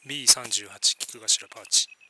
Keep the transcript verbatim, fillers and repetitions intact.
ビーさんじゅうはち 菊頭パーチ。